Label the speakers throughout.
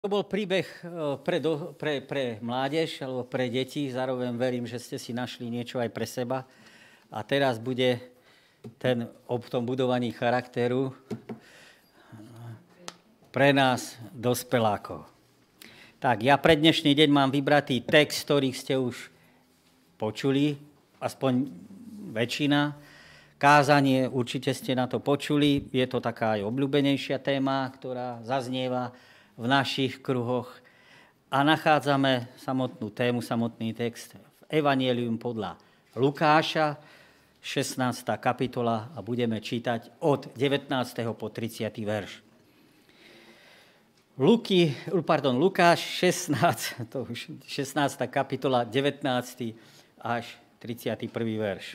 Speaker 1: To bol príbeh pre mládež alebo pre deti. Zároveň verím, že ste si našli niečo aj pre seba. A teraz bude o tom budovaní charakteru pre nás, dospelákov. Tak, ja pre dnešný deň mám vybratý text, ktorý ste už počuli, aspoň väčšina. Kázanie, určite ste na to počuli. Je to taká aj obľúbenejšia téma, ktorá zaznieva v našich kruhoch. A nachádzame samotnú tému, samotný text v Evangelium podľa Lukáša, 16. kapitola, a budeme čítať od 19. po 30. verš. Lukáš 16. kapitola, 19. až 31. verš.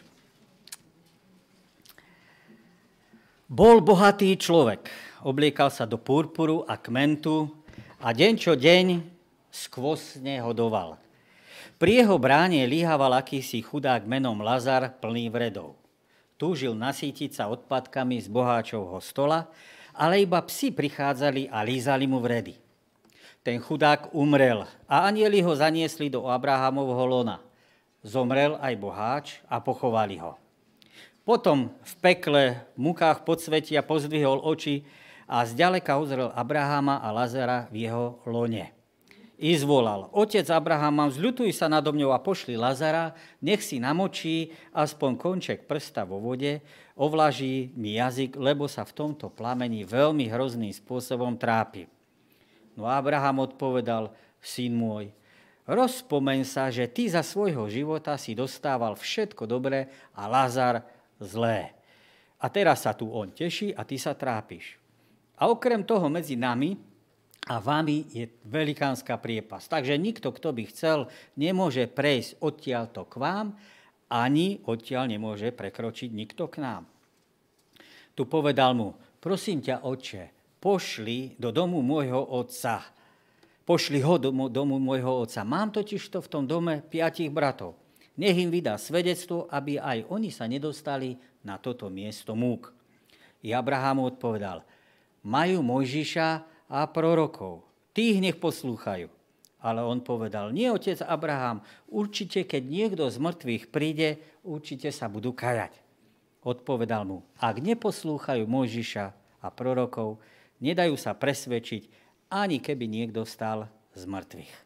Speaker 1: Bol bohatý človek, obliekal sa do purpuru a kmentu a deň čo deň skvostne hodoval. Pri jeho bráne líhaval akýsi chudák menom Lazar plný vredov. Túžil nasýtiť sa odpadkami z boháčovho stola, ale iba psi prichádzali a lízali mu vredy. Ten chudák umrel a anjeli ho zaniesli do Abrahamovho lona. Zomrel aj boháč a pochovali ho. Potom v pekle, v mukách podsvetia pozdvihol oči a zďaleka uzrel Abrahama a Lazara v jeho lone. I zvolal: Otec Abrahama, vzľutuj sa nado mňou a pošli Lazara, nech si namočí aspoň konček prsta vo vode, ovlaží mi jazyk, lebo sa v tomto plameni veľmi hrozným spôsobom trápi. No Abraham odpovedal: Syn môj, rozpomeň sa, že ty za svojho života si dostával všetko dobré a Lazar zlé. A teraz sa tu on teší a ty sa trápiš. A okrem toho medzi nami a vami je velikánska priepasť. Takže nikto, kto by chcel, nemôže prejsť odtiaľto k vám, ani odtiaľ nemôže prekročiť nikto k nám. Tu povedal mu: prosím ťa, otče, pošli do domu môjho otca. Pošli ho do domu môjho otca. Mám totižto v tom dome 5 bratov. Nech im vydá svedectvo, aby aj oni sa nedostali na toto miesto múk. I Abraham odpovedal: majú Mojžiša a prorokov, tých nech poslúchajú. Ale on povedal: nie, otec Abraham, určite, keď niekto z mŕtvych príde, určite sa budú kajať. Odpovedal mu: ak neposlúchajú Mojžiša a prorokov, nedajú sa presvedčiť, ani keby niekto vstal z mŕtvych.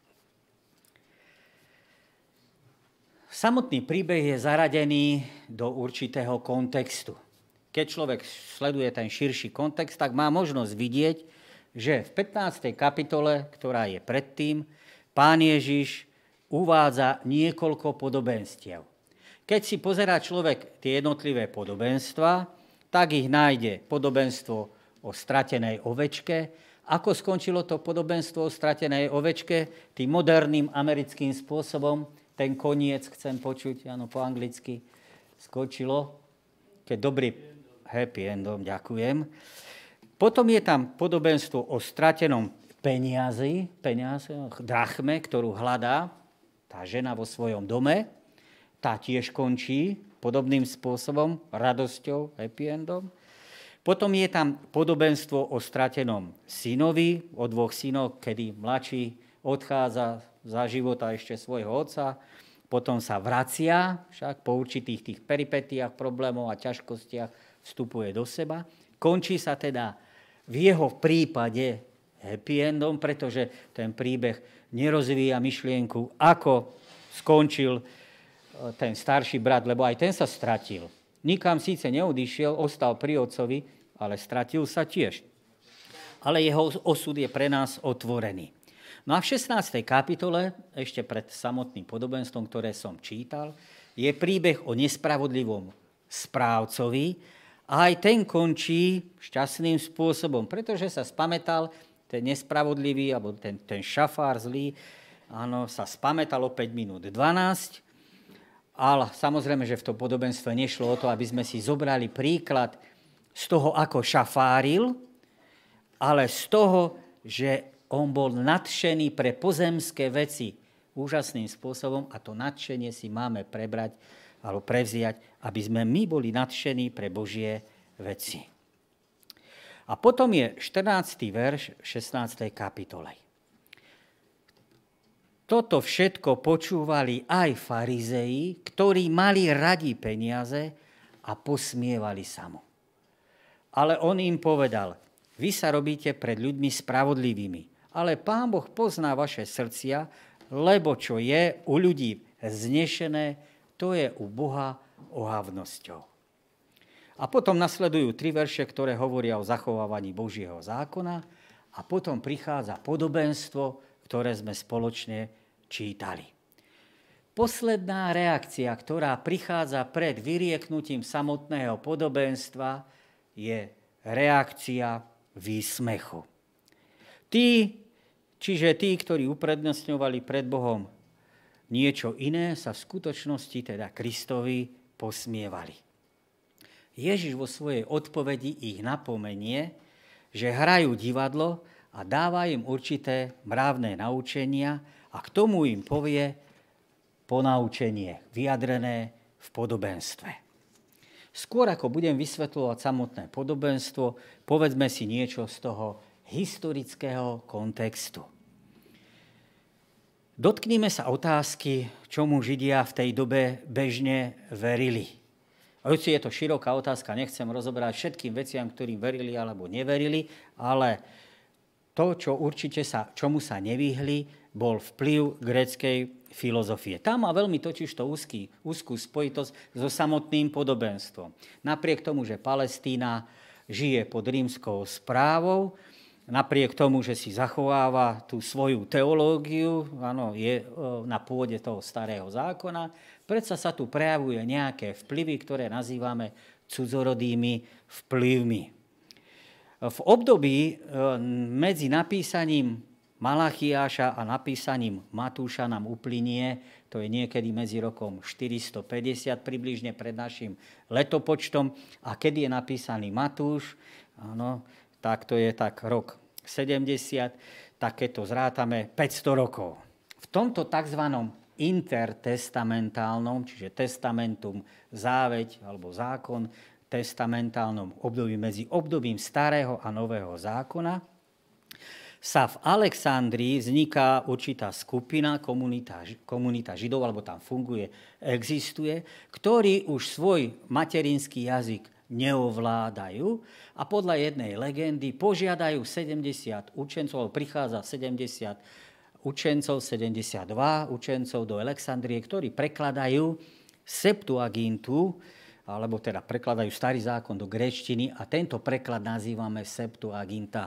Speaker 1: Samotný príbeh je zaradený do určitého kontextu. Keď človek sleduje ten širší kontext, tak má možnosť vidieť, že v 15. kapitole, ktorá je predtým, Pán Ježiš uvádza niekoľko podobenstiev. Keď si pozerá človek tie jednotlivé podobenstva, tak ich nájde podobenstvo o stratenej ovečke. Ako skončilo to podobenstvo o stratenej ovečke? Tým moderným americkým spôsobom. Ten koniec chcem počuť, áno, po anglicky, skočilo, keď dobrý happy endom, ďakujem. Potom je tam podobenstvo o stratenom peniaze, drachme, ktorú hľadá tá žena vo svojom dome. Tá tiež končí podobným spôsobom, radosťou, happy endom. Potom je tam podobenstvo o stratenom synovi, o 2 synoch, kedy mladší odchádza za života ešte svojho otca, potom sa vracia, však po určitých tých peripetiách, problémov a ťažkostiach vstupuje do seba. Končí sa teda v jeho prípade happy endom, pretože ten príbeh nerozvíja myšlienku, ako skončil ten starší brat, lebo aj ten sa stratil. Nikam síce neodišiel, ostal pri otcovi, ale stratil sa tiež. Ale jeho osud je pre nás otvorený. No a v 16. kapitole, ešte pred samotným podobenstvom, ktoré som čítal, je príbeh o nespravodlivom správcovi a aj ten končí šťastným spôsobom, pretože sa spamätal ten nespravodlivý, alebo ten šafár zlý, áno, sa spamätal o 5 minút 12, ale samozrejme, že v tom podobenstve nešlo o to, aby sme si zobrali príklad z toho, ako šafáril, ale z toho, že on bol nadšený pre pozemské veci úžasným spôsobom a to nadšenie si máme prebrať alebo prevziať, aby sme my boli nadšení pre Božie veci. A potom je 14. verš v 16. kapitole. Toto všetko počúvali aj farizei, ktorí mali radi peniaze a posmievali sa mu. Ale on im povedal, vy sa robíte pred ľuďmi spravodlivými, ale Pán Boh pozná vaše srdcia, lebo čo je u ľudí znešené, to je u Boha ohavnosťou. A potom nasledujú 3 verše, ktoré hovoria o zachovávaní Božieho zákona a potom prichádza podobenstvo, ktoré sme spoločne čítali. Posledná reakcia, ktorá prichádza pred vyrieknutím samotného podobenstva, je reakcia výsmechu. Čiže tí, ktorí uprednostňovali pred Bohom niečo iné, sa v skutočnosti, teda Kristovi, posmievali. Ježiš vo svojej odpovedi ich napomenie, že hrajú divadlo a dáva im určité mravné naučenia a k tomu im povie ponaučenie, vyjadrené v podobenstve. Skôr ako budem vysvetľovať samotné podobenstvo, povedzme si niečo z toho historického kontextu. Dotknime sa otázky, čomu Židia v tej dobe bežne verili. Hoci je to široká otázka, nechcem rozoberať všetkým veciam, ktorým verili alebo neverili, ale to, čomu sa nevyhli, bol vplyv gréckej filozofie. Tam má veľmi totižto úzkú spojitosť so samotným podobenstvom. Napriek tomu, že Palestína žije pod rímskou správou, napriek tomu, že si zachováva tú svoju teológiu, áno, je na pôde toho starého zákona, predsa sa tu prejavuje nejaké vplyvy, ktoré nazývame cudzorodými vplyvmi. V období medzi napísaním Malachiáša a napísaním Matúša nám uplynie, to je niekedy medzi rokom 450 približne pred našim letopočtom, a keď je napísaný Matúš, áno, tak to je tak rok 70, tak keď to zrátame 500 rokov. V tomto tzv. Intertestamentálnom, čiže testamentum záveť alebo zákon, testamentálnom období medzi obdobím starého a nového zákona, sa v Alexandrii vzniká určitá skupina, komunita Židov, alebo tam funguje, existuje, ktorí už svoj materinský jazyk neovládajú a podľa jednej legendy požiadajú 70 učencov, prichádza 70 učencov, 72 učencov do Alexandrie, ktorí prekladajú Septuagintu, alebo teda prekladajú starý zákon do gréčtiny a tento preklad nazývame Septuaginta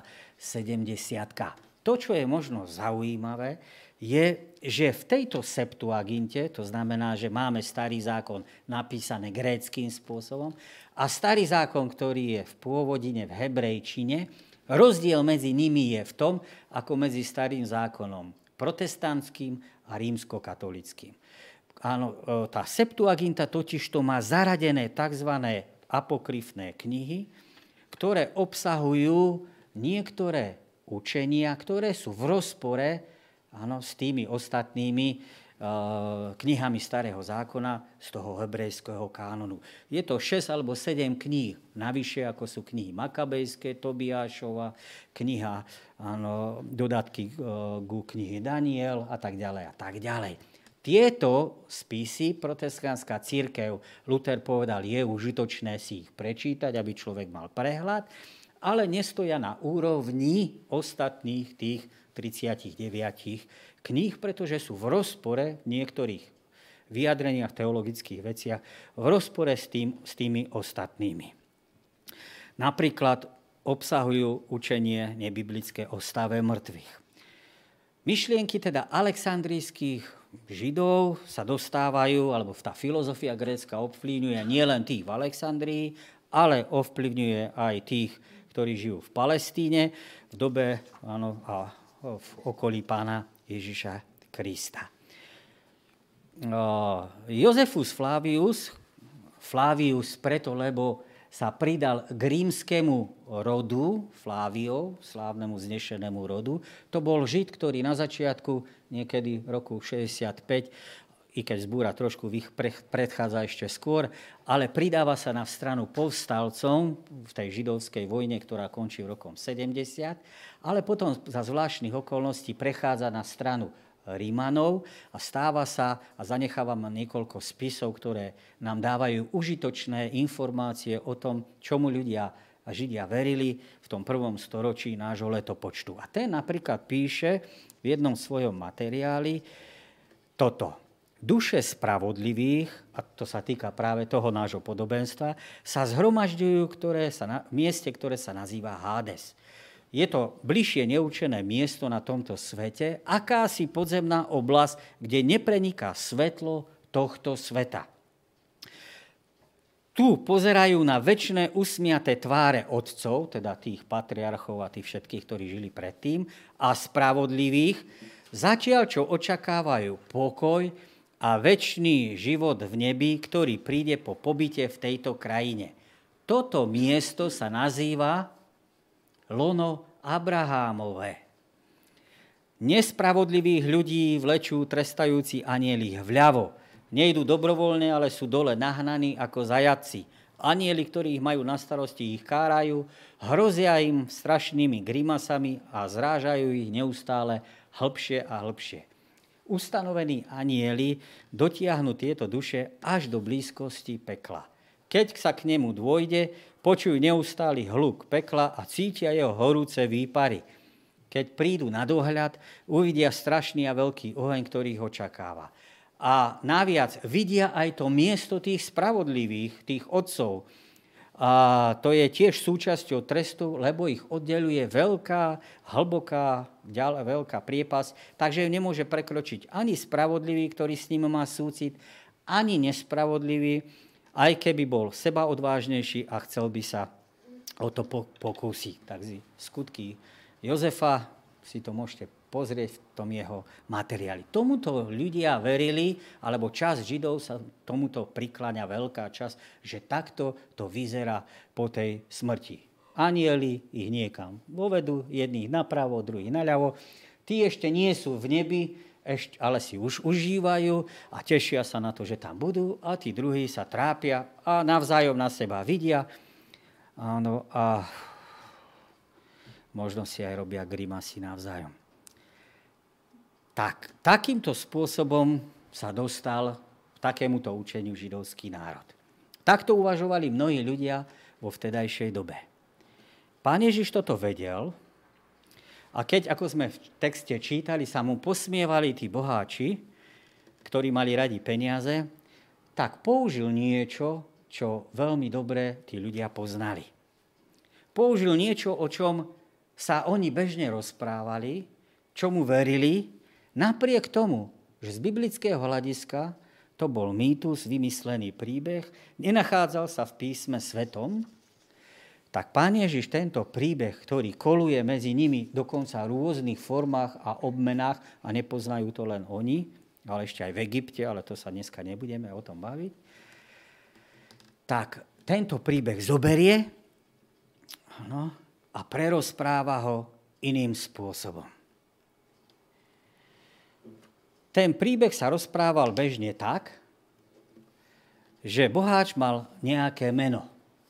Speaker 1: 70. To, čo je možno zaujímavé, je, že v tejto Septuaginte, to znamená, že máme starý zákon napísaný gréckym spôsobom a starý zákon, ktorý je v pôvodine v hebrejčine, rozdiel medzi nimi je v tom, ako medzi starým zákonom protestantským a rímskokatolickým. Áno, tá Septuaginta totižto má zaradené tzv. Apokryfné knihy, ktoré obsahujú niektoré učenia, ktoré sú v rozpore, áno, s tými ostatnými knihami starého zákona z toho hebrejského kánonu. Je to 6 alebo 7 kníh, navyše ako sú knihy Makabejské, Tobiášova, kniha, áno, dodatky ku knihy Daniel a tak ďalej a tak ďalej. Tieto spisy protestantská cirkev, Luther povedal, je užitočné si ich prečítať, aby človek mal prehľad, ale nestoja na úrovni ostatných tých 39 kníh, pretože sú v rozpore v niektorých vyjadreniach, teologických veciach, v rozpore s tými ostatnými. Napríklad obsahujú učenie nebiblické o stave mŕtvych. Myšlienky teda alexandrijských Židov sa dostávajú, alebo tá filozofia grécka ovplyvňuje nielen tých v Alexandrii, ale ovplyvňuje aj tých, ktorí žijú v Palestíne v dobe, áno, a v okolí pána Ježiša Krista. Jozefus Flavius preto, lebo sa pridal k rímskemu rodu, Fláviov, slávnemu znešenému rodu. To bol Žid, ktorý na začiatku, niekedy v roku 65, i keď zbúra trošku predchádza ešte skôr, ale pridáva sa na stranu povstalcom v tej židovskej vojne, ktorá končí v rokom 70, ale potom za zvláštnych okolností prechádza na stranu Rímanov a stáva sa, a zanechávam niekoľko spisov, ktoré nám dávajú užitočné informácie o tom, čomu ľudia a Židia verili v tom 1. storočí nášho letopočtu. A ten napríklad píše v jednom svojom materiáli toto. Duše spravodlivých, a to sa týka práve toho nášho podobenstva, sa zhromažďujú v mieste, ktoré sa nazýva Hades. Je to bližšie neučené miesto na tomto svete, akási podzemná oblasť, kde nepreniká svetlo tohto sveta. Tu pozerajú na večné usmiaté tváre otcov, teda tých patriarchov a tých všetkých, ktorí žili predtým, a spravodlivých, zatiaľ čo očakávajú pokoj a večný život v nebi, ktorý príde po pobyte v tejto krajine. Toto miesto sa nazýva lono Abrahámové. Nespravodlivých ľudí vlečú trestajúci anjeli vľavo. Nejdu dobrovoľne, ale sú dole nahnaní ako zajatci. Anjeli, ktorí ich majú na starosti, ich kárajú, hrozia im strašnými grimasami a zrážajú ich neustále hlbšie a hlbšie. Ustanovení anjeli dotiahnu tieto duše až do blízkosti pekla. Keď sa k nemu dôjde, počujú neustály hluk pekla a cítia jeho horúce výpary. Keď prídu na dohľad, uvidia strašný a veľký oheň, ktorý ich očakáva. A naviac vidia aj to miesto tých spravodlivých, tých otcov. A to je tiež súčasťou trestu, lebo ich oddeluje veľká, hlboká, veľká priepasť, takže ju nemôže prekročiť ani spravodlivý, ktorý s ním má súcit, ani nespravodlivý, aj keby bol seba odvážnejší a chcel by sa o to pokúsiť. Takže skutky Jozefa si to môžete pozrieť v tom jeho materiáli. Tomuto ľudia verili, alebo časť Židov sa tomuto prikláňa veľká časť, že takto to vyzerá po tej smrti. Anjeli ich niekam vovedú, jedných napravo, druhých naľavo. Tí ešte nie sú v nebi, ale si už užívajú a tešia sa na to, že tam budú, a tí druhí sa trápia a navzájom na seba vidia. Áno, a možno si aj robia grimasy navzájom. Takýmto spôsobom sa dostal k takémuto učeniu židovský národ. Takto uvažovali mnohí ľudia vo vtedajšej dobe. Pán Ježiš toto vedel, a keď, ako sme v texte čítali, sa mu posmievali tí boháči, ktorí mali radi peniaze, tak použil niečo, čo veľmi dobre tí ľudia poznali. Použil niečo, o čom sa oni bežne rozprávali, čomu verili, napriek tomu, že z biblického hľadiska to bol mýtus, vymyslený príbeh, nenachádzal sa v písme svetom, tak Pán Ježiš tento príbeh, ktorý koluje medzi nimi dokonca v rôznych formách a obmenách, a nepoznajú to len oni, ale ešte aj v Egypte, ale to sa dneska nebudeme o tom baviť, tak tento príbeh zoberie a prerozpráva ho iným spôsobom. Ten príbeh sa rozprával bežne tak, že boháč mal nejaké meno.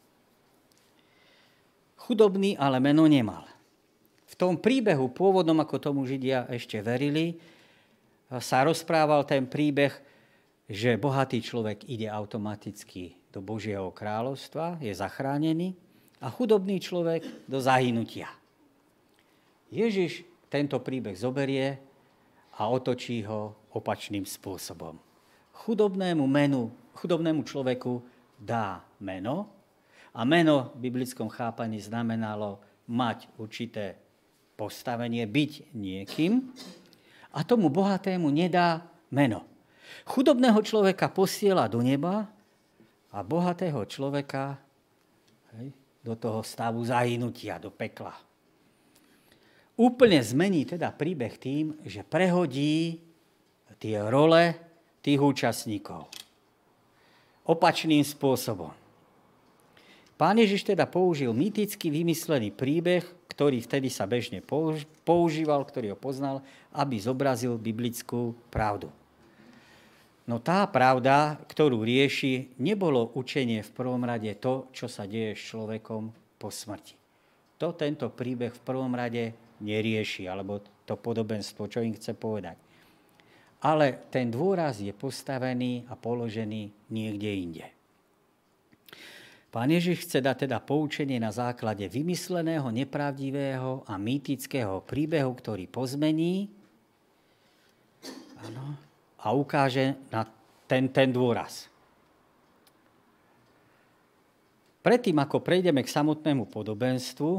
Speaker 1: Chudobný ale meno nemal. V tom príbehu pôvodnom, ako tomu Židia ešte verili, sa rozprával ten príbeh, že bohatý človek ide automaticky do Božieho kráľovstva, je zachránený, a chudobný človek do zahynutia. Ježiš tento príbeh zoberie a otočí ho opačným spôsobom. Chudobnému človeku dá meno, a meno v biblickom chápaní znamenalo mať určité postavenie, byť niekým, a tomu bohatému nedá meno. Chudobného človeka posiela do neba a bohatého človeka do toho stavu zahynutia, do pekla. Úplne zmení teda príbeh tým, že prehodí tie role tých účastníkov opačným spôsobom. Pán Ježiš teda použil mýticky vymyslený príbeh, ktorý vtedy sa bežne používal, ktorý ho poznal, aby zobrazil biblickú pravdu. No tá pravda, ktorú rieši, nebolo učenie v prvom rade to, čo sa deje s človekom po smrti. To tento príbeh v prvom rade nerieši, alebo to podobenstvo, čo im chce povedať. ale ten dôraz je postavený a položený niekde inde. Pán Ježiš chce dať teda poučenie na základe vymysleného, nepravdivého a mýtického príbehu, ktorý pozmení a ukáže na ten dôraz. Predtým, ako prejdeme k samotnému podobenstvu,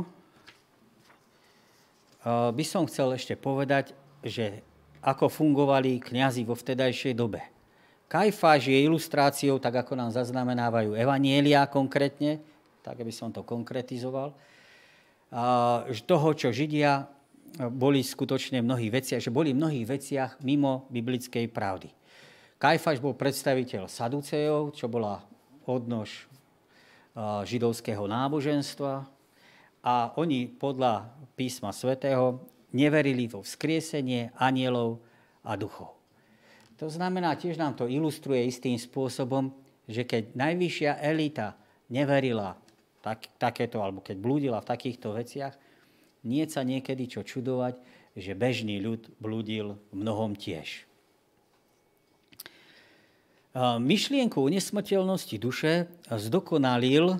Speaker 1: by som chcel ešte povedať, že ako fungovali kňazi vo vtedajšej dobe. Kajfáš je ilustráciou, tak ako nám zaznamenávajú evanjelia konkrétne, tak aby som to konkretizoval, toho, čo Židia boli skutočne v mnohých veciach, že boli v mnohých veciach mimo biblickej pravdy. Kajfáš bol predstaviteľ Saducejov, čo bola odnož židovského náboženstva, a oni podľa písma svätého neverili vo vzkriesenie anielov a duchov. To znamená, tiež nám to ilustruje istým spôsobom, že keď najvyššia elita neverila takéto, alebo keď blúdila v takýchto veciach, nie sa niekedy čo čudovať, že bežný ľud blúdil v mnohom tiež. Myšlienku o nesmrteľnosti duše zdokonalil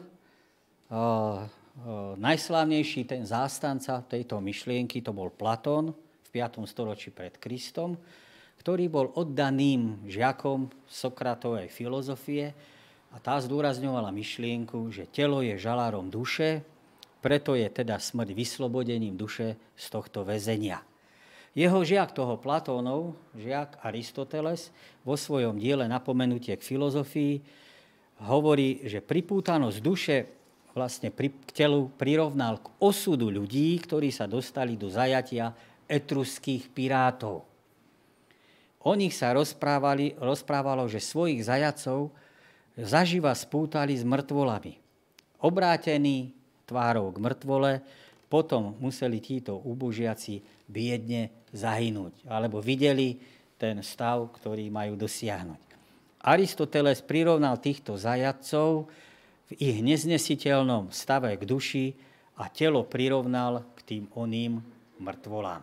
Speaker 1: najslávnejší ten zástanca tejto myšlienky, to bol Platón v 5. storočí pred Kristom, ktorý bol oddaným žiakom Sokratovej filozofie a tá zdôrazňovala myšlienku, že telo je žalárom duše, preto je teda smrť vyslobodením duše z tohto väzenia. Jeho žiak toho Platónov, žiak Aristoteles, vo svojom diele Napomenutie k filozofii hovorí, že pripútanosť duše vlastne k telu prirovnal k osudu ľudí, ktorí sa dostali do zajatia etruských pirátov. O nich sa rozprávalo, že svojich zajacov zaživa spútali s mŕtvolami. Obrátení tvárou k mŕtvole, potom museli títo úbožiaci biedne zahynúť, alebo videli ten stav, ktorý majú dosiahnuť. Aristoteles prirovnal týchto zajatcov v ich neznesiteľnom stave k duši a telo prirovnal k tým oným mŕtvolám.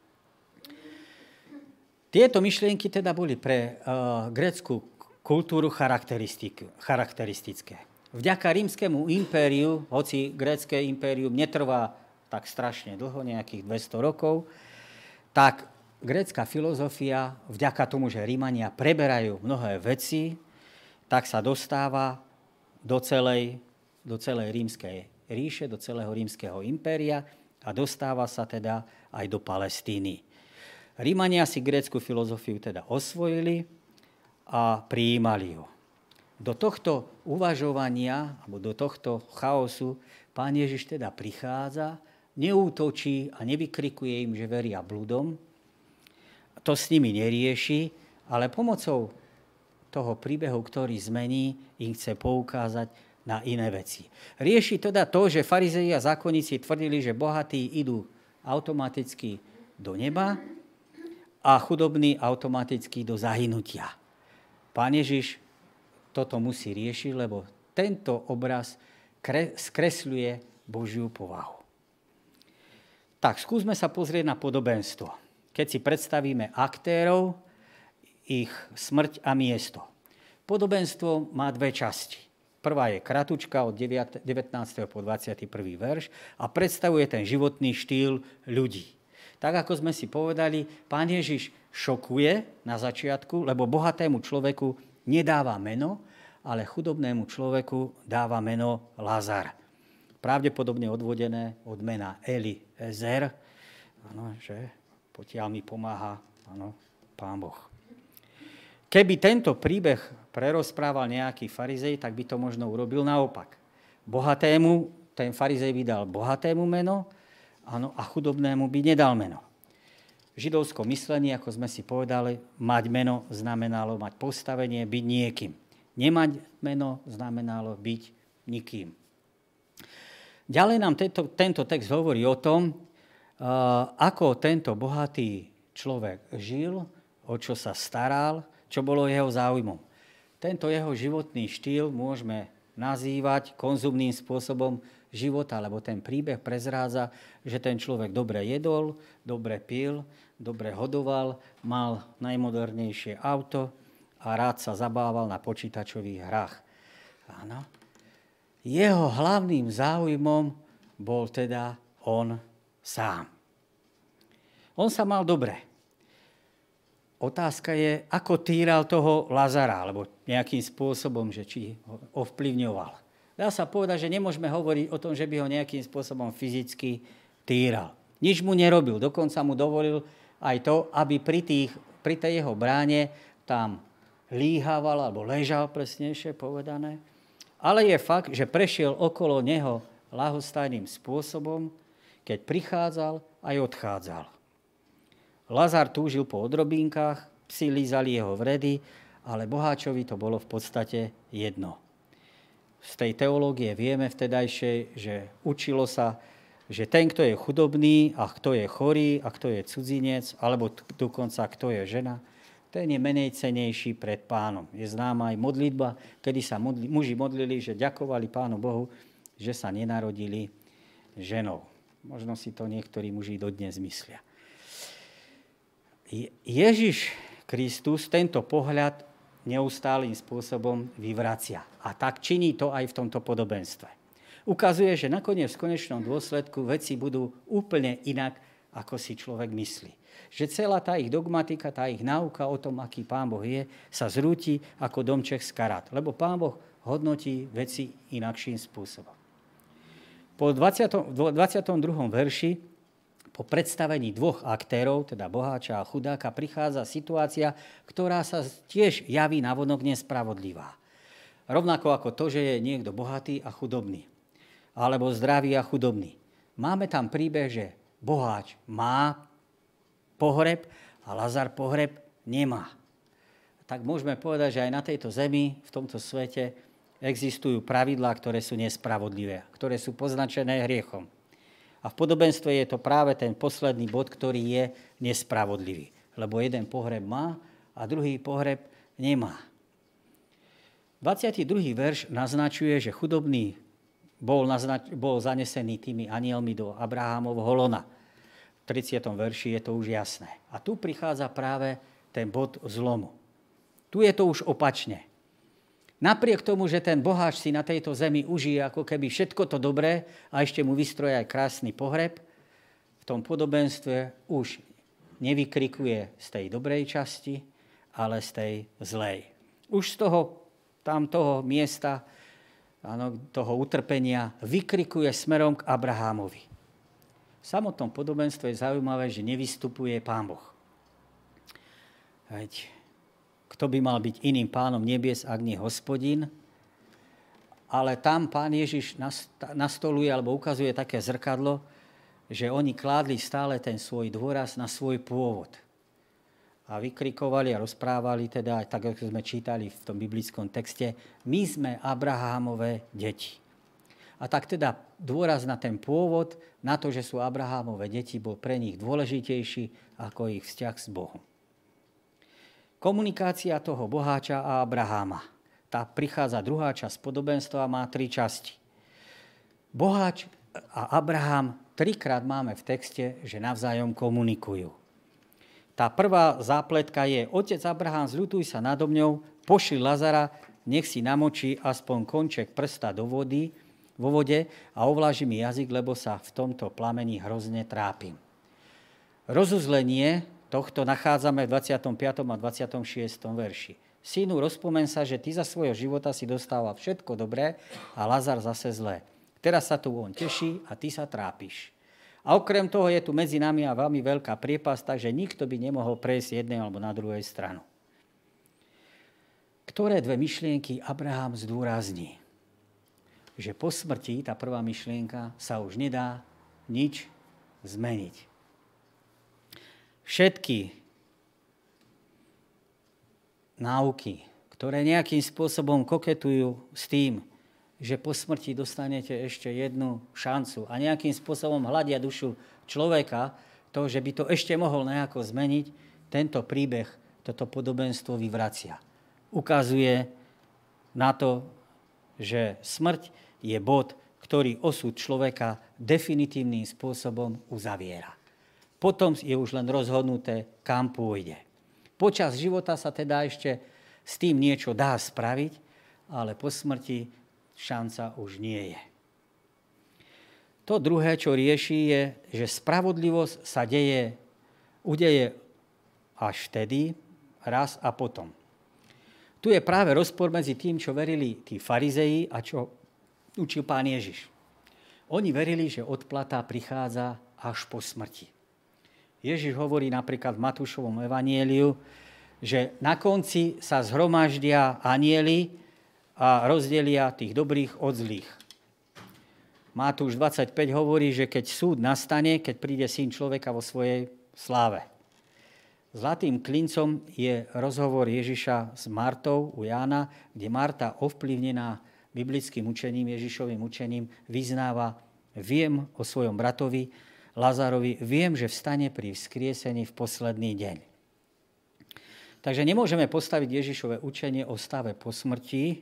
Speaker 1: Tieto myšlienky teda boli pre grécku kultúru charakteristické. Vďaka rímskemu impériu, hoci grécke impérium netrvá tak strašne dlho, nejakých 200 rokov, tak grécka filozofia, vďaka tomu, že Rímania preberajú mnohé veci, tak sa dostáva do celej rímskej ríše, do celého rímskeho impéria a dostáva sa teda aj do Palestíny. Rímania si grécku filozofiu teda osvojili a prijímali ju. Do tohto uvažovania, alebo do tohto chaosu Pán Ježiš teda prichádza, neútočí a nevykrikuje im, že veria bludom. To s nimi nerieši, ale pomocou toho príbehu, ktorý zmení, im chce poukázať na iné veci. Rieši teda to, že farizei a zákonníci tvrdili, že bohatí idú automaticky do neba a chudobní automaticky do zahynutia. Pán Ježiš toto musí riešiť, lebo tento obraz skresľuje Božiu povahu. Tak, skúsme sa pozrieť na podobenstvo. Keď si predstavíme aktérov, ich smrť a miesto. Podobenstvo má dve časti. Prvá je kratučka od 19. po 21. verš a predstavuje ten životný štýl ľudí. Tak, ako sme si povedali, Pán Ježiš šokuje na začiatku, lebo bohatému človeku nedáva meno, ale chudobnému človeku dáva meno Lazar. Pravdepodobne odvodené od mena Eliezer, že potiaľ mi pomáha Pán Boh. Keby tento príbeh prerozprával nejaký farizej, tak by to možno urobil naopak. Bohatému, ten farizej by dal bohatému meno, a chudobnému by nedal meno. V židovskom myslení, ako sme si povedali, mať meno znamenalo mať postavenie, byť niekým. Nemať meno znamenalo byť nikým. Ďalej nám tento text hovorí o tom, ako tento bohatý človek žil, o čo sa staral, čo bolo jeho záujmom. Tento jeho životný štýl môžeme nazývať konzumným spôsobom života, lebo ten príbeh prezrádza, že ten človek dobre jedol, dobre pil, dobre hodoval, mal najmodernejšie auto a rád sa zabával na počítačových hrách. Áno. Jeho hlavným záujmom bol teda on sám. On sa mal dobre. Otázka je, ako týral toho Lazara, alebo nejakým spôsobom, že či ho ovplyvňoval. Dá sa povedať, že nemôžeme hovoriť o tom, že by ho nejakým spôsobom fyzicky týral. Nič mu nerobil, dokonca mu dovolil aj to, aby pri tej jeho bráne tam líhaval, alebo ležal, presnejšie povedané. Ale je fakt, že prešiel okolo neho ľahostajným spôsobom, keď prichádzal aj odchádzal. Lazar túžil po odrobínkach, psi lízali jeho vredy, ale boháčovi to bolo v podstate jedno. Z tej teológie vieme vtedajšej, že učilo sa, že ten, kto je chudobný a kto je chorý a kto je cudzinec, alebo dokonca kto je žena, ten je menej cenejší pred Pánom. Je známa aj modlitba, kedy sa muži modlili, že ďakovali Pánu Bohu, že sa nenarodili ženou. Možno si to niektorí muži dodnes myslia. Ježiš Kristus tento pohľad neustálým spôsobom vyvracia. A tak činí to aj v tomto podobenstve. Ukazuje, že nakoniec v konečnom dôsledku veci budú úplne inak, ako si človek myslí. Že celá tá ich dogmatika, tá ich náuka o tom, aký Pán Boh je, sa zrúti ako domček z karát. Lebo Pán Boh hodnotí veci inakším spôsobom. Po 22. verši po predstavení dvoch aktérov, teda boháča a chudáka, prichádza situácia, ktorá sa tiež javí navonok nespravodlivá. Rovnako ako to, že je niekto bohatý a chudobný. Alebo zdravý a chudobný. Máme tam príbeh, že boháč má pohreb a Lazar pohreb nemá. Tak môžeme povedať, že aj na tejto zemi, v tomto svete, existujú pravidlá, ktoré sú nespravodlivé, ktoré sú poznačené hriechom. A v podobenstve je to práve ten posledný bod, ktorý je nespravodlivý. Lebo jeden pohreb má a druhý pohreb nemá. 22. verš naznačuje, že chudobný bol zanesený tými anielmi do Abrahámovho lona. V 30. verši je to už jasné. A tu prichádza práve ten bod zlomu. Tu je to už opačne. Napriek tomu, že ten boháč si na tejto zemi užije ako keby všetko to dobré a ešte mu vystrojí aj krásny pohreb, v tom podobenstve už nevykrikuje z tej dobrej časti, ale z tej zlej. Už z toho miesta, toho utrpenia vykrikuje smerom k Abrahámovi. V samotnom podobenstve je zaujímavé, že nevystupuje Pán Boh. Veď kto by mal byť iným pánom nebies, ak nie Hospodin? Ale tam Pán Ježiš nastoluje alebo ukazuje také zrkadlo, že oni kládli stále ten svoj dôraz na svoj pôvod. A vykrikovali a rozprávali, teda, tak ako sme čítali v tom biblickom texte, my sme Abrahámové deti. A tak teda dôraz na ten pôvod, na to, že sú Abrahámové deti, bol pre nich dôležitejší ako ich vzťah s Bohom. Komunikácia toho boháča a Abraháma. Tá prichádza druhá časť podobenstva, má 3 časti. Boháč a Abraham 3-krát máme v texte, že navzájom komunikujú. Tá prvá zápletka je: Otec Abraham, zľutuj sa nado mňou, pošli Lazara, nech si namočí aspoň konček prsta vo vode a ovláži mi jazyk, lebo sa v tomto plamení hrozne trápim. Rozuzlenie tohto nachádzame v 25. a 26. verši. Synu, rozpomen sa, že ty za svojho života si dostával všetko dobré a Lazar zase zlé. Teraz sa tu on teší a ty sa trápiš. A okrem toho je tu medzi nami a veľmi veľká priepasť, takže nikto by nemohol prejsť jednej alebo na druhej stranu. Ktoré dve myšlienky Abraham zdôrazní? Že po smrti, tá prvá myšlienka, sa už nedá nič zmeniť. Všetky náuky, ktoré nejakým spôsobom koketujú s tým, že po smrti dostanete ešte jednu šancu a nejakým spôsobom hľadia dušu človeka, to, že by to ešte mohol nejako zmeniť, tento príbeh, toto podobenstvo vyvracia. Ukazuje na to, že smrť je bod, ktorý osud človeka definitívnym spôsobom uzaviera. potom je už len rozhodnuté, kam pôjde. Počas života sa teda ešte s tým niečo dá spraviť, ale po smrti šanca už nie je. To druhé, čo rieši, je, že spravodlivosť sa udeje až vtedy, raz a potom. Tu je práve rozpor medzi tým, čo verili tí farizeji a čo učil Pán Ježiš. Oni verili, že odplata prichádza až po smrti. Ježiš hovorí napríklad v Matúšovom evanjeliu, že na konci sa zhromaždia anjeli a rozdelia tých dobrých od zlých. Matúš 25 hovorí, že keď súd nastane, keď príde Syn človeka vo svojej sláve. Zlatým klincom je rozhovor Ježiša s Martou u Jána, kde Marta, ovplyvnená biblickým učením, Ježišovým učením, vyznáva: viem o svojom bratovi Lazarovi, viem, že vstane pri vzkriesení v posledný deň. Takže nemôžeme postaviť Ježišové učenie o stave po smrti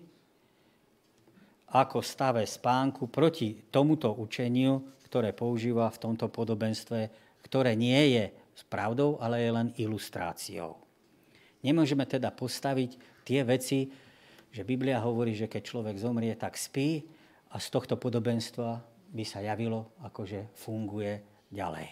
Speaker 1: ako stave spánku proti tomuto učeniu, ktoré používa v tomto podobenstve, ktoré nie je s pravdou, ale je len ilustráciou. Nemôžeme teda postaviť tie veci, že Biblia hovorí, že keď človek zomrie, tak spí, a z tohto podobenstva by sa javilo, akože funguje ďalej.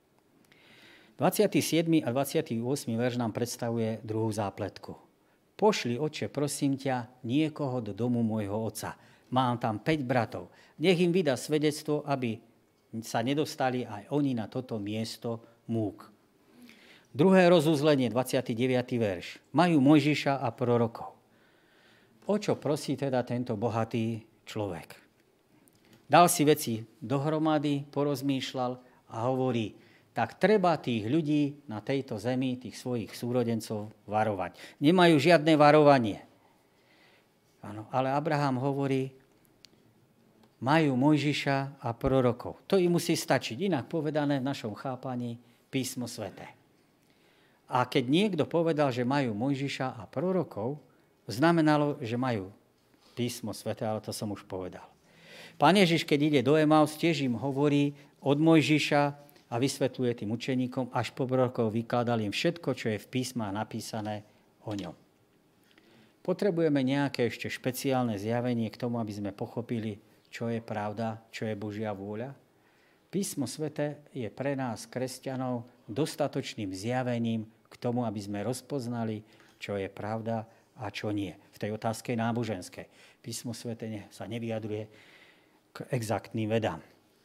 Speaker 1: 27. a 28. verš nám predstavuje druhú zápletku. Pošli, Otče, prosím ťa, niekoho do domu môjho otca. Mám tam 5 bratov. Nech im vydá svedectvo, aby sa nedostali aj oni na toto miesto múk. Druhé rozuzlenie, 29. verš. Majú Mojžiša a prorokov. O čo prosí teda tento bohatý človek? Dal si veci dohromady, porozmýšľal a hovorí: tak treba tých ľudí na tejto zemi, tých svojich súrodencov varovať. Nemajú žiadne varovanie. Áno, ale Abraham hovorí: majú Mojžiša a prorokov. To im musí stačiť. Inak povedané v našom chápaní písmo sväté. A keď niekto povedal, že majú Mojžiša a prorokov, znamenalo, že majú písmo sväté, ale to som už povedal. Pán Ježiš, keď ide do Emaus, tiež im hovorí od Mojžiša a vysvetľuje tým učeníkom, až po prorokov vykladal im všetko, čo je v písmach napísané o ňom. Potrebujeme nejaké ešte špeciálne zjavenie k tomu, aby sme pochopili, čo je pravda, čo je Božia vôľa. Písmo sväté je pre nás, kresťanov, dostatočným zjavením k tomu, aby sme rozpoznali, čo je pravda a čo nie. V tej otázke náboženskej. Písmo sväté sa nevyjadruje k exaktným vedám.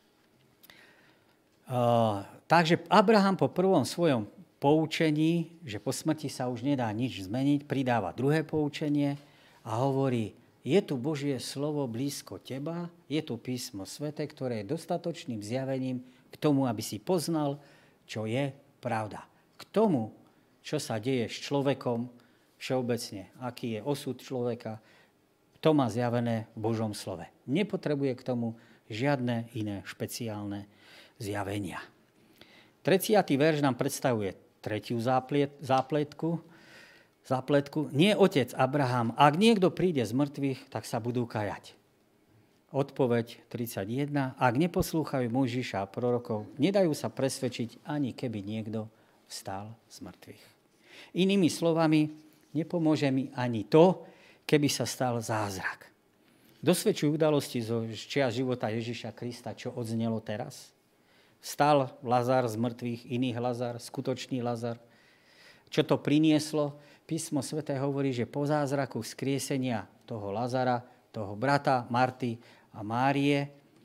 Speaker 1: Takže Abraham po prvom svojom poučení, že po smrti sa už nedá nič zmeniť, pridáva druhé poučenie a hovorí: je tu Božie slovo blízko teba, je tu písmo sväté, ktoré je dostatočným zjavením k tomu, aby si poznal, čo je pravda. K tomu, čo sa deje s človekom všeobecne, aký je osud človeka, to má zjavené v Božom slove. Nepotrebuje k tomu žiadne iné špeciálne zjavenia. 30. verš nám predstavuje tretiu zápletku. Nie otec Abraham, ak niekto príde z mŕtvych, tak sa budú kajať. Odpoveď 31. Ak neposlúchajú Mojžiša a prorokov, nedajú sa presvedčiť, ani keby niekto vstal z mŕtvych. Inými slovami, nepomôže mi ani to, keby sa stal zázrak. Dosvedčujú udalosti zo čias života Ježiša Krista, čo odznelo teraz. Vstal Lazar z mŕtvych, iný Lazar, skutočný Lazar. Čo to prinieslo? Písmo sväté hovorí, že po zázraku vzkriesenia toho Lazara, toho brata Marty a Márie,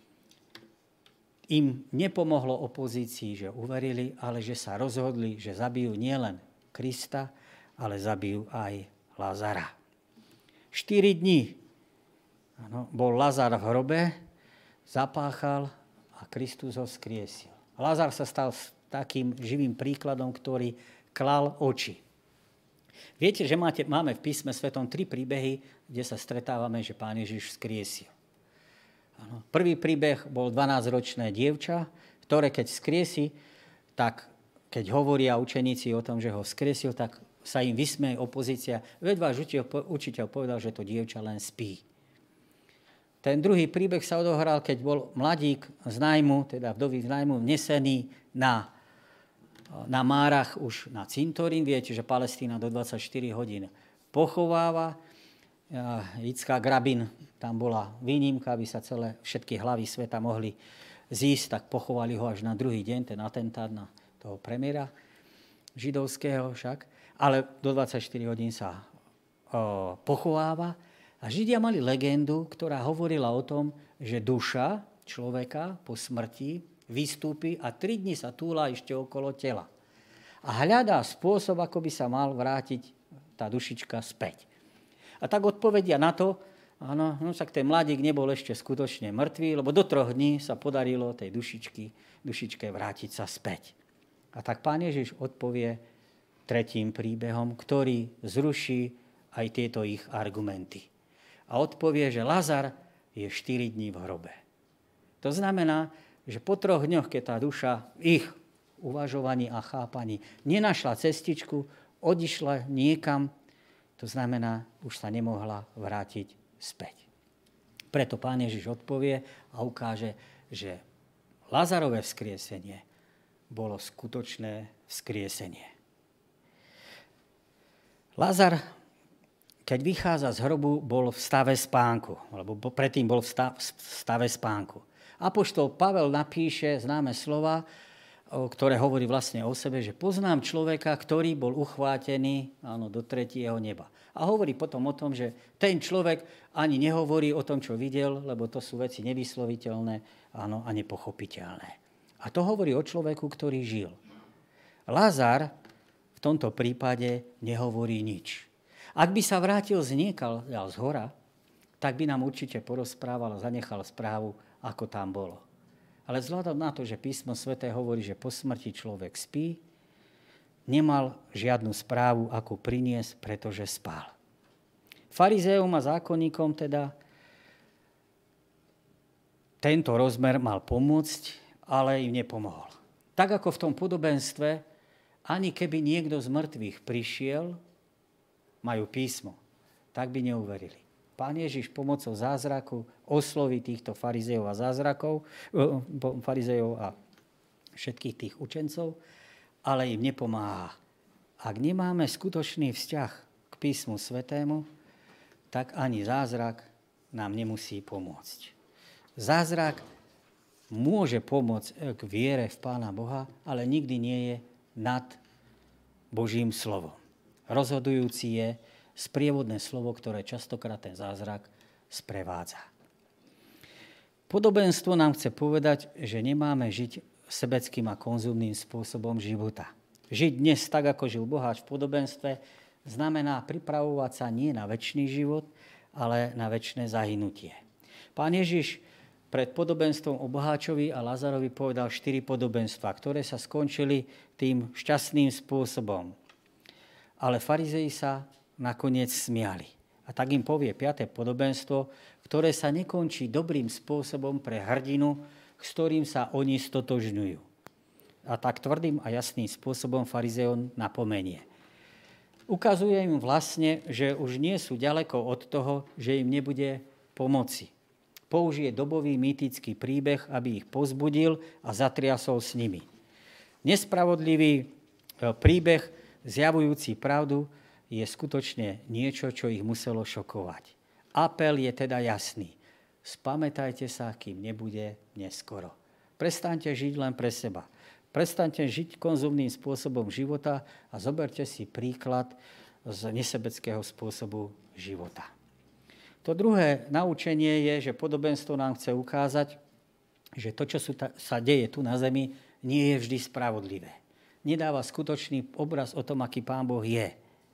Speaker 1: im nepomohlo opozícii, že uverili, ale že sa rozhodli, že zabijú nielen Krista, ale zabijú aj Lazara. 4 dní bol Lazar v hrobe, zapáchal a Kristus ho vzkriesil. Lazar sa stal takým živým príkladom, ktorý klal oči. Viete, že máme v písme svetom 3 príbehy, kde sa stretávame, že Pán Ježiš vzkriesil. Prvý príbeh bol 12-ročné dievča, ktoré keď vzkriesi, tak keď hovoria učeníci o tom, že ho vzkriesil, tak sa im vysmeje opozícia. Veď váš učiteľ povedal, že to dievča len spí. Ten druhý príbeh sa odohral, keď bol mladík z nájmu, teda vdový z nájmu, vnesený na na Márach už na cintorín. Viete, že Palestína do 24 hodín pochováva. Ická Rabin, tam bola výnimka, aby sa všetky hlavy sveta mohli zísť, tak pochovali ho až na druhý deň, ten atentát na toho premiéra židovského však. Ale do 24 hodín sa pochováva. A Židia mali legendu, ktorá hovorila o tom, že duša človeka po smrti vystúpi a 3 dni sa túla ešte okolo tela. A hľadá spôsob, ako by sa mal vrátiť tá dušička späť. A tak odpovedia na to, áno, však ten mladík nebol ešte skutočne mŕtvý, lebo do 3 dní sa podarilo tej dušičke vrátiť sa späť. A tak Pán Ježiš odpovie 3. príbehom, ktorý zruší aj tieto ich argumenty. A odpovie, že Lazar je 4 dní v hrobe. To znamená, že po 3 dňoch, keď tá duša ich uvažovaní a chápaní nenašla cestičku, odišla niekam, to znamená, už sa nemohla vrátiť späť. Preto Pán Ježiš odpovie a ukáže, že Lazarové vzkriesenie bolo skutočné vzkriesenie. Lazar, keď vychádza z hrobu, bol v stave spánku, lebo predtým bol v stave spánku. Apoštol Pavel napíše známe slova, ktoré hovorí vlastne o sebe, že poznám človeka, ktorý bol uchvátený do 3. neba. A hovorí potom o tom, že ten človek ani nehovorí o tom, čo videl, lebo to sú veci nevysloviteľné a nepochopiteľné. A to hovorí o človeku, ktorý žil. Lazar v tomto prípade nehovorí nič. Ak by sa vrátil zniekal z hora, tak by nám určite porozprával a zanechal správu, ako tam bolo. Ale vzhľadom na to, že písmo sväté hovorí, že po smrti človek spí, nemal žiadnu správu, ako priniesť, pretože spal. Farizeom a zákonníkom teda tento rozmer mal pomôcť, ale im nepomohol. Tak ako v tom podobenstve, ani keby niekto z mŕtvych prišiel, majú písmo, tak by neuverili. Pán Ježiš pomocou zázraku osloví týchto farizejov a všetkých tých učencov, ale im nepomáha. Ak nemáme skutočný vzťah k písmu svätému, tak ani zázrak nám nemusí pomôcť. Zázrak môže pomôcť k viere v Pána Boha, ale nikdy nie je nad Božím slovom. Rozhodujúci je sprievodné slovo, ktoré častokrát ten zázrak sprevádza. Podobenstvo nám chce povedať, že nemáme žiť sebeckým a konzumným spôsobom života. Žiť dnes tak, ako žil boháč v podobenstve, znamená pripravovať sa nie na večný život, ale na večné zahynutie. Pán Ježiš pred podobenstvom o boháčovi a Lazarovi povedal 4 podobenstva, ktoré sa skončili tým šťastným spôsobom. Ale farizei sa nakoniec smiali. A tak im povie 5. podobenstvo, ktoré sa nekončí dobrým spôsobom pre hrdinu, s ktorým sa oni stotožňujú. A tak tvrdým a jasným spôsobom farizeon napomenie. Ukazuje im vlastne, že už nie sú ďaleko od toho, že im nebude pomoci. Použije dobový mýtický príbeh, aby ich povzbudil a zatriasol s nimi. Nespravodlivý príbeh, zjavujúci pravdu, je skutočne niečo, čo ich muselo šokovať. Apel je teda jasný. Spamätajte sa, kým nebude neskoro. Prestaňte žiť len pre seba. Prestaňte žiť konzumným spôsobom života a zoberte si príklad z nesebeckého spôsobu života. To druhé naučenie je, že podobenstvo nám chce ukázať, že to, čo sa deje tu na zemi, nie je vždy spravodlivé. Nedáva skutočný obraz o tom, aký Pán Boh je.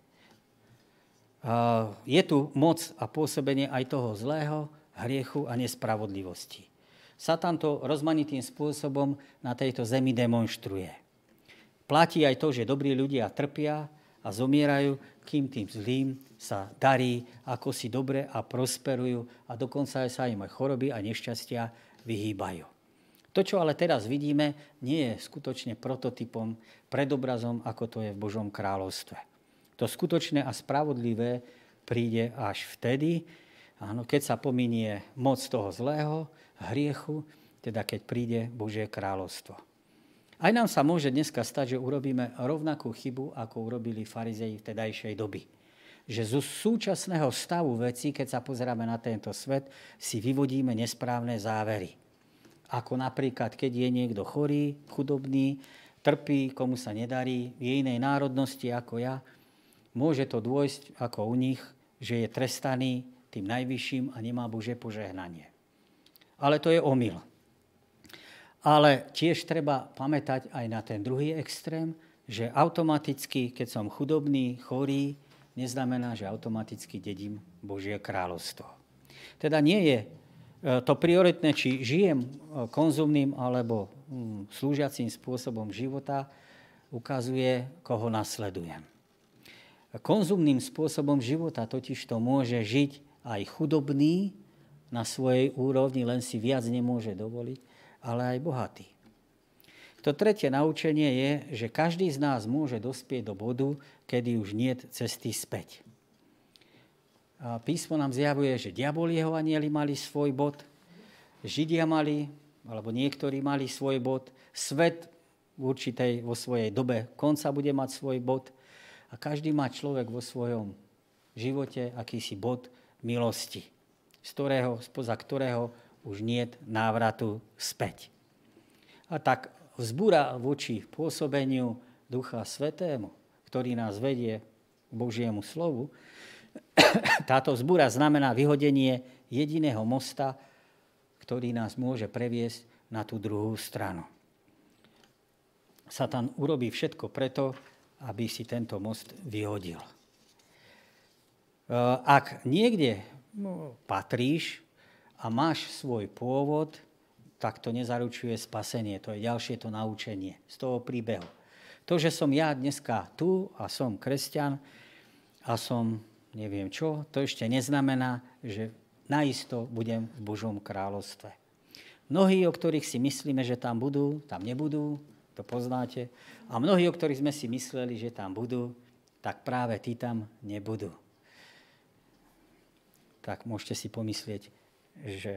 Speaker 1: Je tu moc a pôsobenie aj toho zlého, hriechu a nespravodlivosti. Satan to rozmanitým spôsobom na tejto zemi demonštruje. Platí aj to, že dobrí ľudia trpia a zomierajú, kým tým zlým sa darí, ako si dobre a prosperujú a dokonca sa im aj choroby a nešťastia vyhýbajú. To, čo ale teraz vidíme, nie je skutočne prototypom, predobrazom, ako to je v Božom kráľovstve. To skutočné a spravodlivé príde až vtedy, keď sa pominie moc toho zlého, hriechu, teda keď príde Božie kráľovstvo. Aj nám sa môže dneska stať, že urobíme rovnakú chybu, ako urobili farizei v tedajšej doby. Že zo súčasného stavu vecí, keď sa pozeráme na tento svet, si vyvodíme nesprávne závery. Ako napríklad, keď je niekto chorý, chudobný, trpí, komu sa nedarí, je inej národnosti ako ja, môže to dôjsť ako u nich, že je trestaný tým najvyšším a nemá Božie požehnanie. Ale to je omyl. Ale tiež treba pamätať aj na ten druhý extrém, že automaticky, keď som chudobný, chorý, neznamená, že automaticky dedím Božie kráľovstvo. Teda nie je to prioritné, či žijem konzumným alebo slúžiacím spôsobom života, ukazuje, koho nasledujem. Konzumným spôsobom života totiž to môže žiť aj chudobný na svojej úrovni, len si viac nemôže dovoliť, ale aj bohatý. To tretie naučenie je, že každý z nás môže dospieť do bodu, kedy už niet cesty späť. A písmo nám zjavuje, že diabol jeho anjeli mali svoj bod, Židia mali, alebo niektorí mali svoj bod, svet vo svojej dobe konca bude mať svoj bod a každý má človek vo svojom živote akýsi bod milosti, spoza ktorého už niet návratu späť. A tak vzbúra voči pôsobeniu Ducha Svätého, ktorý nás vedie k Božiemu slovu. Táto vzbúra znamená vyhodenie jediného mosta, ktorý nás môže previesť na tú druhú stranu. Satan urobí všetko preto, aby si tento most vyhodil. Ak niekde patríš a máš svoj pôvod, tak to nezaručuje spasenie. To je ďalšie to naučenie z toho príbehu. To, že som ja dneska tu a som kresťan a som neviem čo, to ešte neznamená, že naisto budem v Božom kráľovstve. Mnohí, o ktorých si myslíme, že tam budú, tam nebudú, to poznáte. A mnohí, o ktorých sme si mysleli, že tam budú, tak práve tí tam nebudú. Tak môžete si pomyslieť, že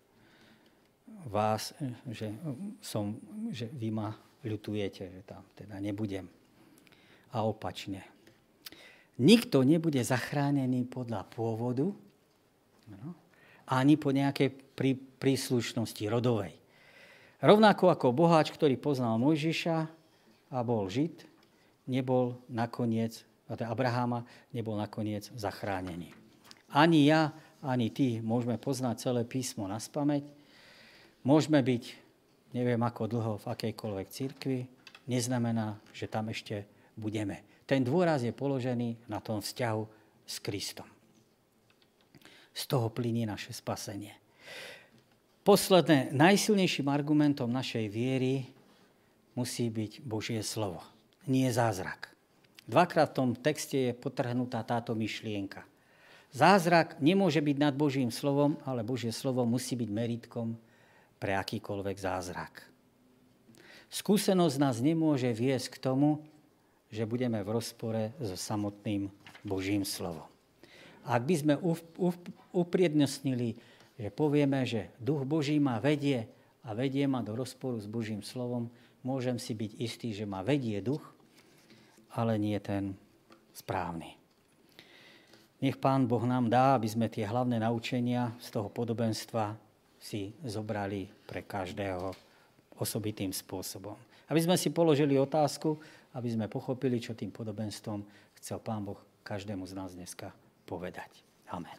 Speaker 1: vy ma ľutujete, že tam teda nebudem. A opačne. Nikto nebude zachránený podľa pôvodu, ani po nejakej príslušnosti rodovej. Rovnako ako boháč, ktorý poznal Mojžiša a bol Žid, nebol nakoniec, Abraháma nebol nakoniec zachránený. Ani ja, ani ty môžeme poznať celé písmo naspamäť. Môžeme byť, neviem ako dlho, v akejkoľvek cirkvi, neznamená, že tam ešte budeme. Ten dôraz je položený na tom vzťahu s Kristom. Z toho plynie naše spasenie. Posledné, najsilnejším argumentom našej viery musí byť Božie slovo, nie zázrak. Dvakrát v tom texte je podtrhnutá táto myšlienka. Zázrak nemôže byť nad Božím slovom, ale Božie slovo musí byť merítkom pre akýkoľvek zázrak. Skúsenosť nás nemôže viesť k tomu, že budeme v rozpore so samotným Božím slovom. Ak by sme upriednostnili, že povieme, že Duch Boží ma vedie a vedie ma do rozporu s Božím slovom, môžem si byť istý, že ma vedie duch, ale nie ten správny. Nech Pán Boh nám dá, aby sme tie hlavné naučenia z toho podobenstva si zobrali pre každého osobitým spôsobom. Aby sme si položili otázku, aby sme pochopili, čo tým podobenstvom chcel Pán Boh každému z nás dneska povedať. Amen.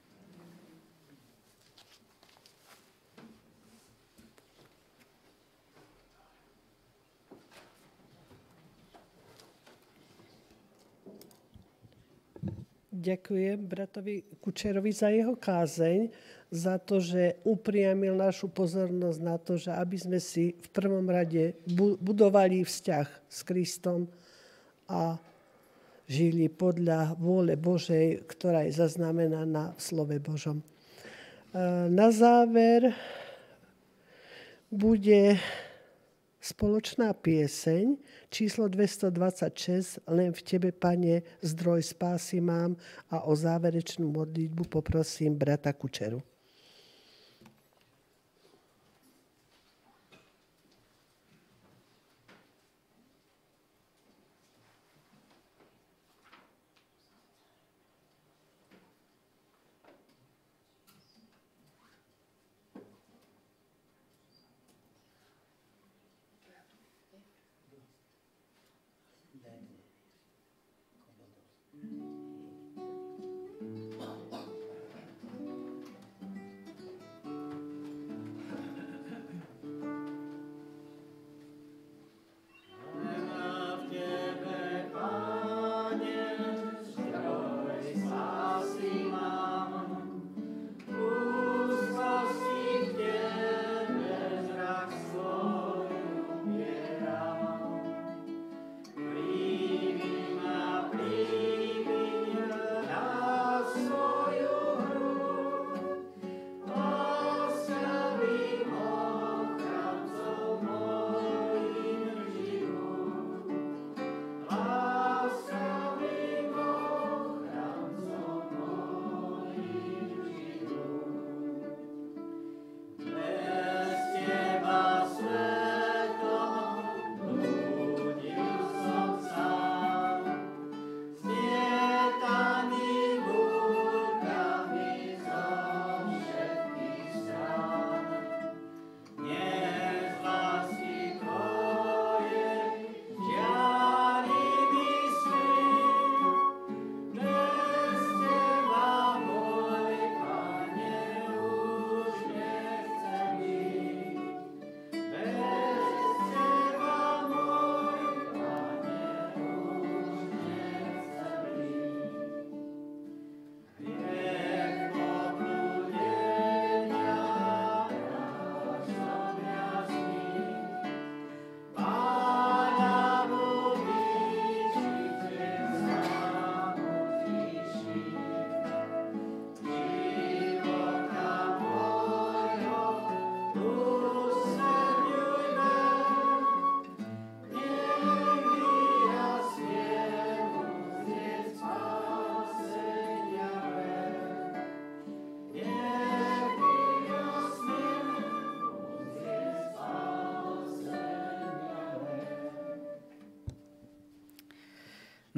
Speaker 2: Ďakujem bratovi Kučerovi za jeho kázeň, za to, že upriamil našu pozornosť na to, že aby sme si v prvom rade budovali vzťah s Kristom a žili podľa vôle Božej, ktorá je zaznamenaná v slove Božom. Na záver bude spoločná pieseň, číslo 226, Len v Tebe, Pane, zdroj spásy mám, a o záverečnú modlitbu poprosím brata Kučeru.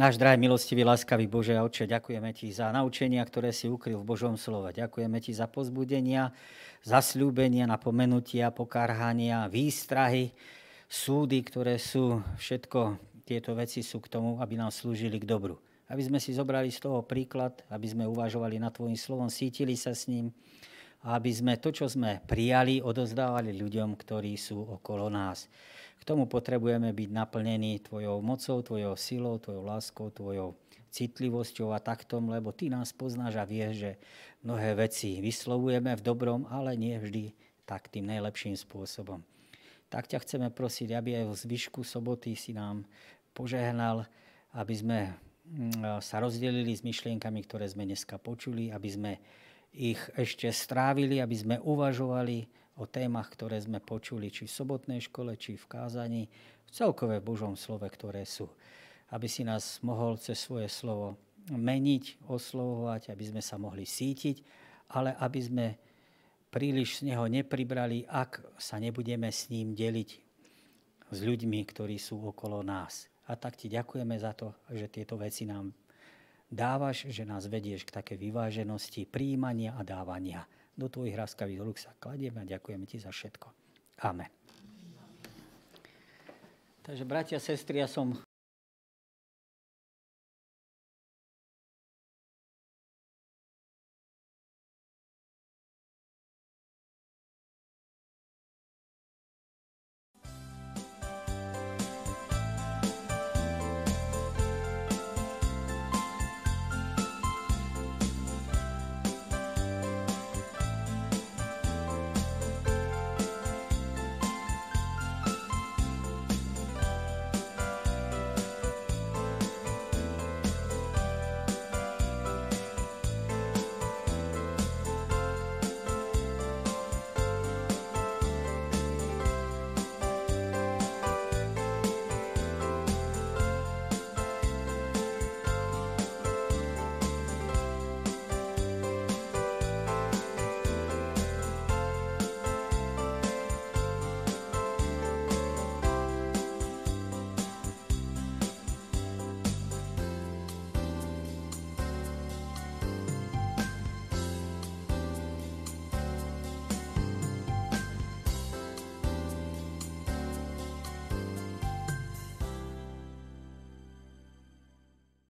Speaker 1: Náš drahý, milostivý, láskavý Bože a Otče, ďakujeme Ti za naučenia, ktoré si ukryl v Božom slove. Ďakujeme Ti za pozbudenia, zasľúbenia, napomenutia, pokárhania, výstrahy, súdy, ktoré sú, všetko tieto veci sú k tomu, aby nám slúžili k dobru. Aby sme si zobrali z toho príklad, aby sme uvažovali nad Tvojím slovom, cítili sa s ním, a aby sme to, čo sme prijali, odozdávali ľuďom, ktorí sú okolo nás. K tomu potrebujeme byť naplnení Tvojou mocou, Tvojou silou, Tvojou láskou, Tvojou citlivosťou a taktom, lebo Ty nás poznáš a vieš, že mnohé veci vyslovujeme v dobrom, ale nie vždy tak tým najlepším spôsobom. Tak ťa chceme prosiť, aby aj v zvyšku soboty si nám požehnal, aby sme sa rozdelili s myšlienkami, ktoré sme dneska počuli, aby sme ich ešte strávili, aby sme uvažovali o témach, ktoré sme počuli, či v sobotnej škole, či v kázaní, v celkové Božom slove, ktoré sú. Aby si nás mohol cez svoje slovo meniť, oslovovať, aby sme sa mohli sítiť, ale aby sme príliš z neho nepribrali, ak sa nebudeme s ním deliť s ľuďmi, ktorí sú okolo nás. A tak Ti ďakujeme za to, že tieto veci nám dávaš, že nás vedieš k takej vyváženosti prijímania a dávania. Do Tvojich láskavých rúk sa kladieme a ďakujeme Ti za všetko. Amen. Takže, bratia, sestry, ja som